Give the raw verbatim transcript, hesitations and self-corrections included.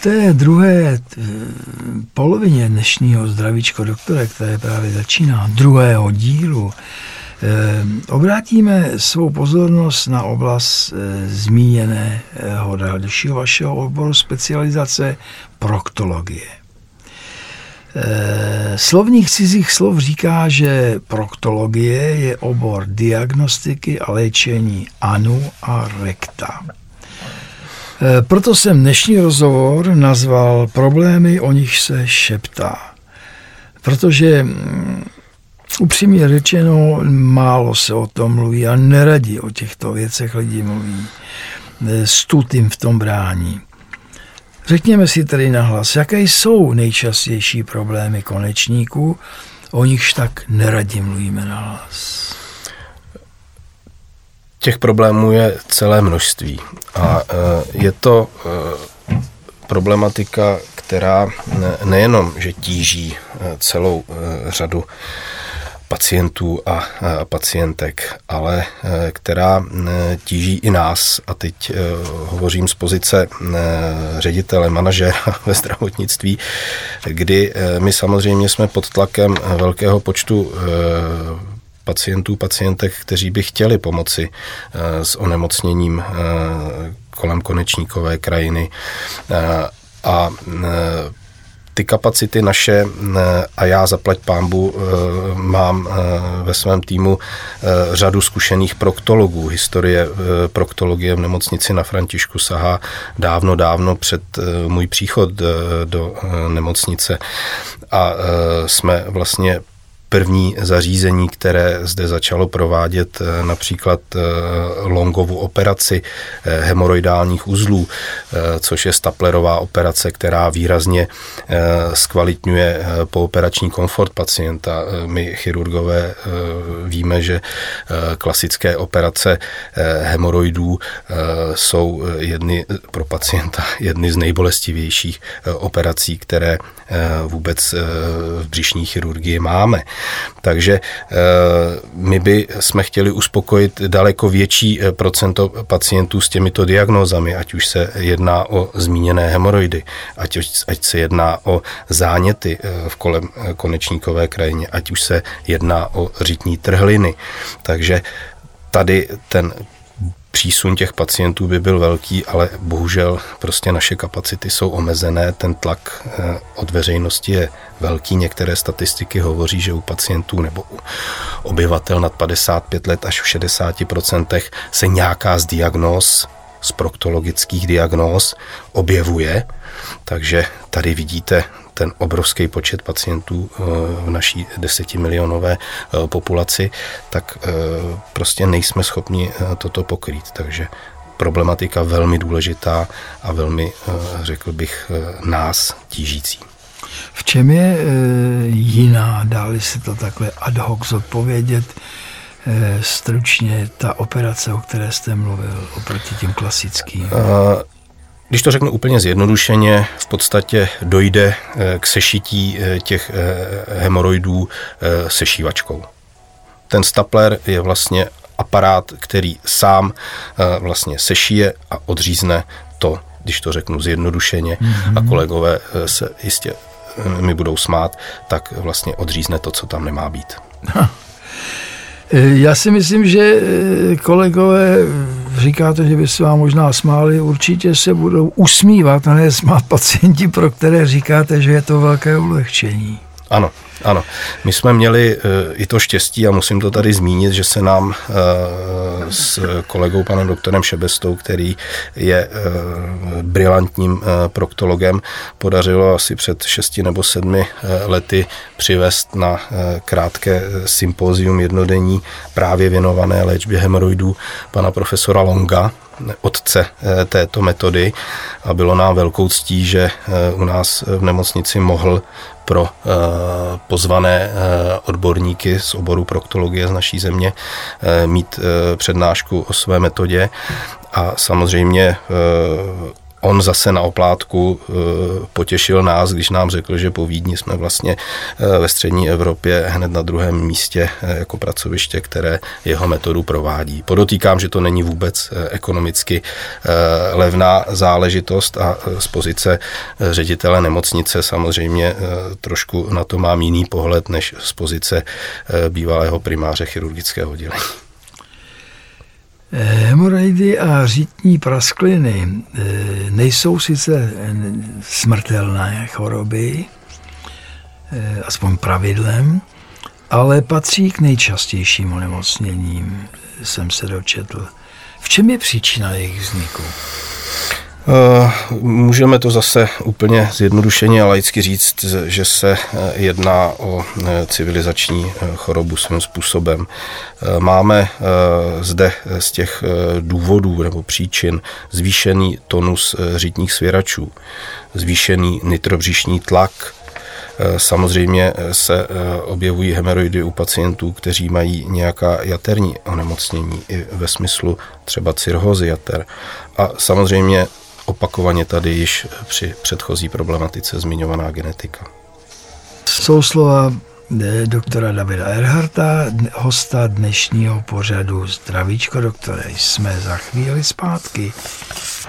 V té druhé polovině dnešního Zdravíčko doktora, které právě začíná, druhého dílu, obrátíme svou pozornost na oblast zmíněného dalšího vašeho oboru specializace proktologie. Slovník cizích slov říká, že proktologie je obor diagnostiky a léčení anu a rekta. Proto jsem dnešní rozhovor nazval Problémy, o nich se šeptá. Protože upřímně řečeno, málo se o tom mluví a neradi o těchto věcech lidi mluví. Stud jim v tom brání. Řekněme si tedy nahlas, jaké jsou nejčastější problémy konečníků, o nichž tak neradi mluvíme nahlas. Těch problémů je celé množství a je to problematika, která nejenom, že tíží celou řadu pacientů a pacientek, ale která tíží i nás. A teď hovořím z pozice ředitele, manažera ve zdravotnictví, kdy my samozřejmě jsme pod tlakem velkého počtu pacientů, pacientek, kteří by chtěli pomoci s onemocněním kolem konečníkové krajiny. A ty kapacity naše, a já zaplať pánbu, mám ve svém týmu řadu zkušených proktologů. Historie proktologie v nemocnici na Františku sahá dávno, dávno před můj příchod do nemocnice. A jsme vlastně první zařízení, které zde začalo provádět například Longovu operaci hemoroidálních uzlů, což je Staplerová operace, která výrazně zkvalitňuje pooperační komfort pacienta. My chirurgové víme, že klasické operace hemoroidů jsou jedny pro pacienta jedny z nejbolestivějších operací, které vůbec v břišní chirurgii máme. Takže my by jsme chtěli uspokojit daleko větší procento pacientů s těmito diagnózami, ať už se jedná o zmíněné hemoroidy, ať, ať se jedná o záněty v kolem konečníkové krajině, ať už se jedná o řitní trhliny. Takže tady ten přísun těch pacientů by byl velký, ale bohužel prostě naše kapacity jsou omezené, ten tlak od veřejnosti je velký. Některé statistiky hovoří, že u pacientů nebo u obyvatel nad padesát pět let až v šedesáti procentech se nějaká z diagnóz, z proktologických diagnóz objevuje, takže tady vidíte ten obrovský počet pacientů v naší desetimilionové populaci, tak prostě nejsme schopni toto pokrýt. Takže problematika velmi důležitá a velmi, řekl bych, nás tížící. V čem je jiná, dá-li se to takhle ad hoc zodpovědět, stručně ta operace, o které jste mluvil, oproti těm klasickým? Uh, Když to řeknu úplně zjednodušeně, v podstatě dojde k sešití těch hemoroidů sešívačkou. Ten stapler je vlastně aparát, který sám vlastně sešije a odřízne to, když to řeknu zjednodušeně, mm-hmm. a kolegové se jistě mi budou smát, tak vlastně odřízne to, co tam nemá být. Ha. Já si myslím, že kolegové, říkáte, že by se vám možná smáli, určitě se budou usmívat a ne smát pacienti, pro které říkáte, že je to velké ulehčení. Ano, ano. My jsme měli i to štěstí a musím to tady zmínit, že se nám s kolegou panem doktorem Šebestou, který je brilantním proktologem, podařilo asi před šesti nebo sedmi lety přivést na krátké sympózium jednodenní právě věnované léčbě hemoroidů pana profesora Longa, otce této metody, a bylo nám velkou ctí, že u nás v nemocnici mohl pro pozvané odborníky z oboru proktologie z naší země mít přednášku o své metodě. A samozřejmě On zase na oplátku potěšil nás, když nám řekl, že po Vídni jsme vlastně ve střední Evropě hned na druhém místě jako pracoviště, které jeho metodu provádí. Podotýkám, že to není vůbec ekonomicky levná záležitost a z pozice ředitele nemocnice samozřejmě trošku na to mám jiný pohled než z pozice bývalého primáře chirurgického oddělení. Hemoroidy a řitní praskliny nejsou sice smrtelné choroby, aspoň pravidlem, ale patří k nejčastějším onemocněním, jsem se dočetl. V čem je příčina jejich vzniku? Můžeme to zase úplně zjednodušeně a laicky říct, že se jedná o civilizační chorobu svým způsobem. Máme zde z těch důvodů nebo příčin zvýšený tonus řitních svěračů, zvýšený nitrobřišní tlak. Samozřejmě se objevují hemoroidy u pacientů, kteří mají nějaká jaterní onemocnění i ve smyslu třeba cirhózy jater. A samozřejmě opakovaně tady již při předchozí problematice zmiňovaná genetika. Jsou slova doktora Davida Erharta, hosta dnešního pořadu Zdravíčko doktore. Jsme za chvíli zpátky.